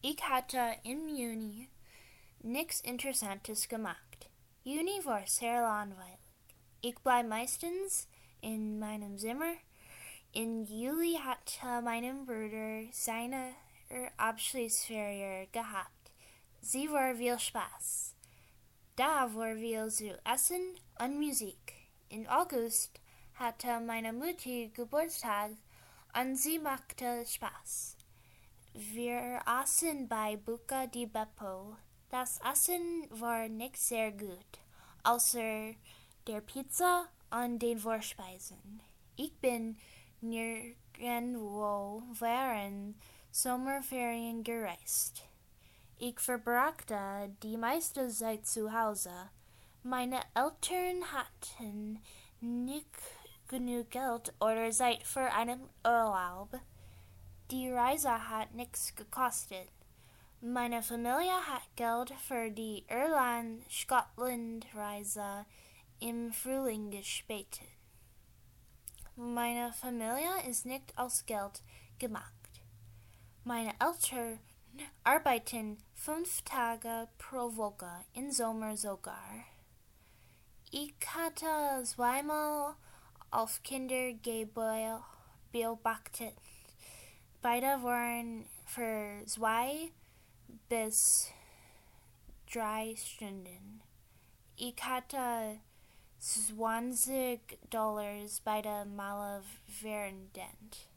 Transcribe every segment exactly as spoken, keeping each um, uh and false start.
Ich hatte im Juni nix Interessantes gemacht. Juni war sehr langweilig. Ich bleib meistens in meinem Zimmer. In Juli hatte mein Bruder seine Abschlussferien gehabt. Sie war viel Spaß. Da war viel zu essen und Musik. In August hatte meine Mutter Geburtstag und sie machte Spaß. Wir aßen bei Buca di Beppo. Das Essen war nicht sehr gut, außer der Pizza und den Vorspeisen. Ich bin nirgendwo während Sommerferien gereist. Ich verbrachte die meiste Zeit zu Hause. Meine Eltern hatten nicht genug Geld oder Zeit für einen Urlaub. Die Reise hat nichts gekostet. Meine Familie hat Geld für die Irland-Schottland-Reise im Frühling gespätet. Meine Familie ist nicht aus Geld gemacht. Meine Eltern arbeiten fünf Tage pro Woche, im Sommer sogar. Ich hatte zweimal auf Kinder beobachtet. Beide waren für zwei bis drei Stunden. Ich hatte zwanzig Dollars beide Male während.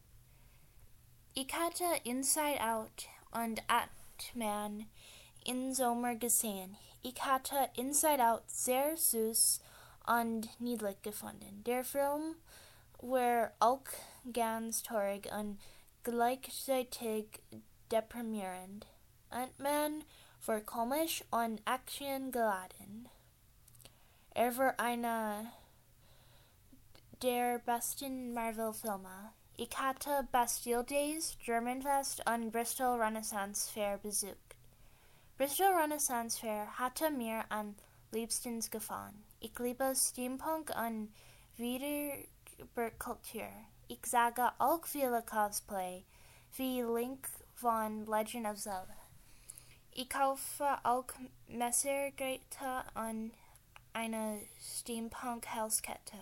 Ich hatte Inside Out und Ant-Man im Sommer gesehen. Ich hatte Inside Out sehr süß und niedlich gefunden. Der Film war auch ganz traurig und gleichzeitig deprimierend. Ant-Man war komisch und actiongeladen. Er war einer der besten Marvel-Filme. Ich hatte Bastille Days, Germanfest und Bristol Renaissance Fair besucht. Bristol Renaissance Fair hatte mir am liebsten gefallen. Ich liebe Steampunk und Wiedergeburt-Kultur. Ich sage auch viele Cosplay, wie Link von Legend of Zelda. Ich kaufe auch Messergeräte und eine Steampunk-Halskette.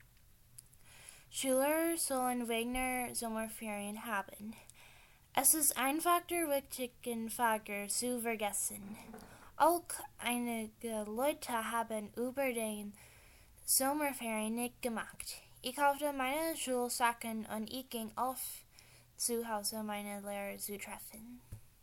Schüler sollen Wagner Sommerferien haben. Es ist einfach der wichtigen Faktor zu vergessen. Auch einige Leute haben über den Sommerferien nicht gemacht. Ich kaufte meine Schulsachen und ich ging oft zu Hause meine Lehrer zu treffen.